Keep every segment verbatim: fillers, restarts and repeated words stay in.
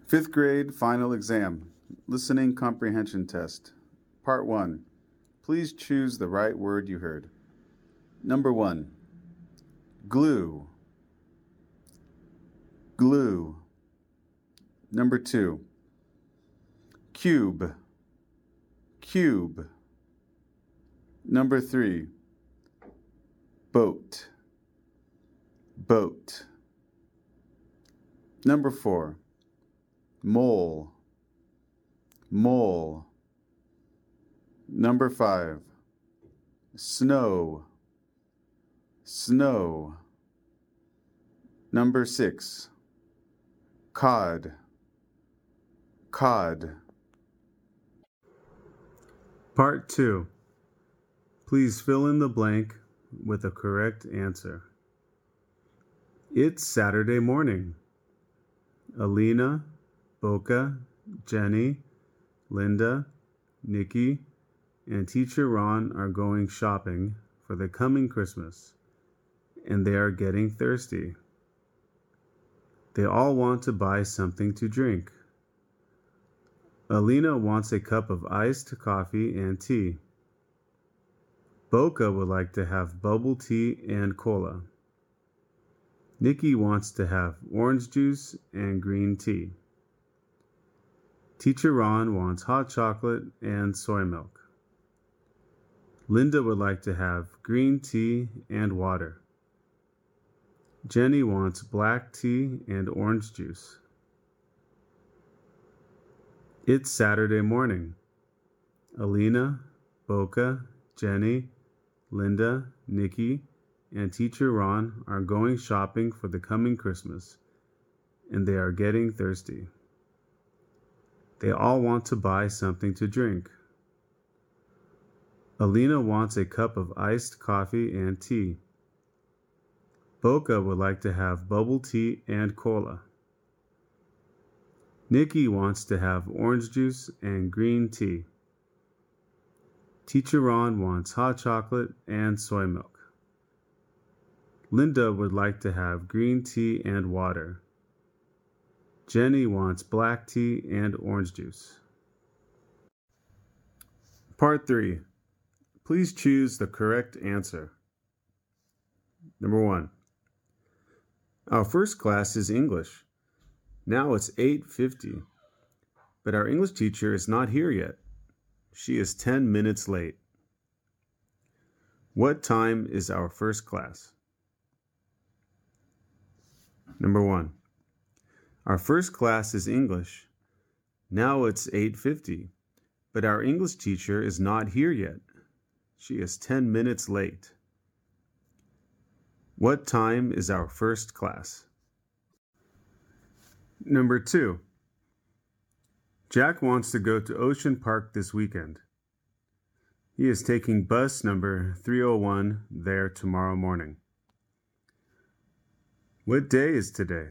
Fifth grade final exam, listening comprehension test. Part one. Please choose the right word you heard. Number one, glue. Glue. Number two, cube. Cube. Number three, boat. Boat. Number four, mole. Mole. Number five, snow. Snow. Number six, cod. Cod. Part two. Please fill in the blank with a correct answer. It's Saturday morning. Alina, Boca, Jenny, Linda, Nikki, and Teacher Ron are going shopping for the coming Christmas, and they are getting thirsty. They all want to buy something to drink. Alina wants a cup of iced coffee and tea. Boca would like to have bubble tea and cola. Nikki wants to have orange juice and green tea. Teacher Ron wants hot chocolate and soy milk. Linda would like to have green tea and water. Jenny wants black tea and orange juice. It's Saturday morning. Alina, Boca, Jenny, Linda, Nikki, and Teacher Ron are going shopping for the coming Christmas, and they are getting thirsty. They all want to buy something to drink. Alina wants a cup of iced coffee and tea. Boca would like to have bubble tea and cola. Nikki wants to have orange juice and green tea. Teacher Ron wants hot chocolate and soy milk. Linda would like to have green tea and water. Jenny wants black tea and orange juice. Part three. Please choose the correct answer. Number one. Our first class is English. Now it's eight fifty, but our English teacher is not here yet. She is ten minutes late. What time is our first class? Number one. Our first class is English. Now it's eight fifty, but our English teacher is not here yet. She is ten minutes late. What time is our first class? Number two. Jack wants to go to Ocean Park this weekend. He is taking bus number three oh one there tomorrow morning. What day is today?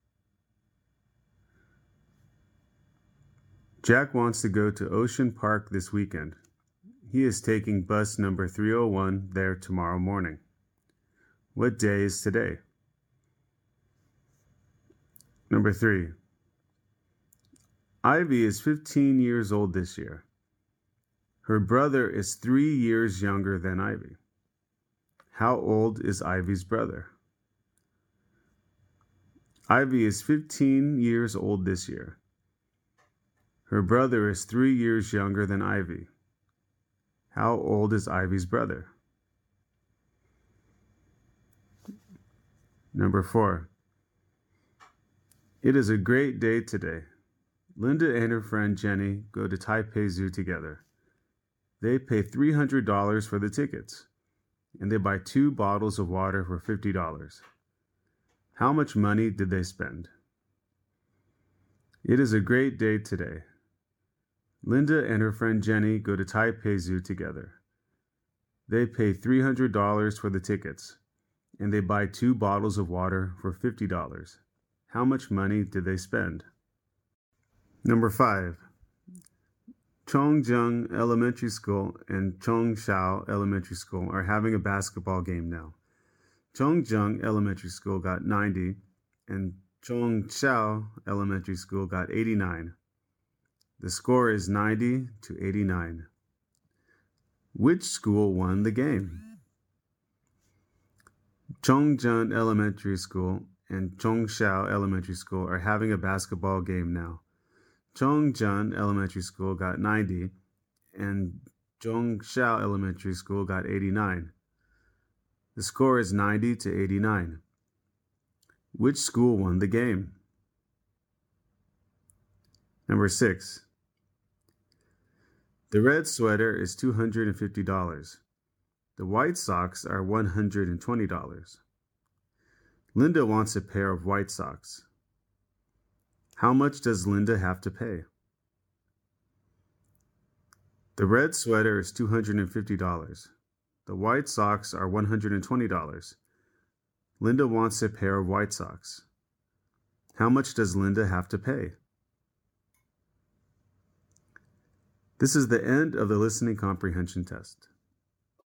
Jack wants to go to Ocean Park this weekend. He is taking bus number three oh one there tomorrow morning. What day is today? Number three. Ivy is fifteen years old this year. Her brother is three years younger than Ivy. How old is Ivy's brother? Ivy is fifteen years old this year. Her brother is three years younger than Ivy. How old is Ivy's brother? Number four. It is a great day today. Linda and her friend Jenny go to Taipei Zoo together. They pay three hundred dollars for the tickets, and they buy two bottles of water for fifty dollars. How much money did they spend? It is a great day today. Linda and her friend Jenny go to Taipei Zoo together. They pay three hundred dollars for the tickets, and they buy two bottles of water for fifty dollars. How much money did they spend? Number five. Chongzheng Elementary School and Chongshao Elementary School are having a basketball game now. Chongzheng Elementary School got ninety, and Chongshao Elementary School got eighty-nine. The score is ninety to eighty-nine. Which school won the game? Chongjun Elementary School and Chongshao Elementary School are having a basketball game now. Chongjun Elementary School got ninety and Chongshao Elementary School got eighty-nine. The score is ninety to eighty-nine. Which school won the game? Number six. The red sweater is two hundred fifty dollars. The white socks are one hundred twenty dollars. Linda wants a pair of white socks. How much does Linda have to pay? The red sweater is two hundred fifty dollars. The white socks are one hundred twenty dollars. Linda wants a pair of white socks. How much does Linda have to pay? This is the end of the listening comprehension test.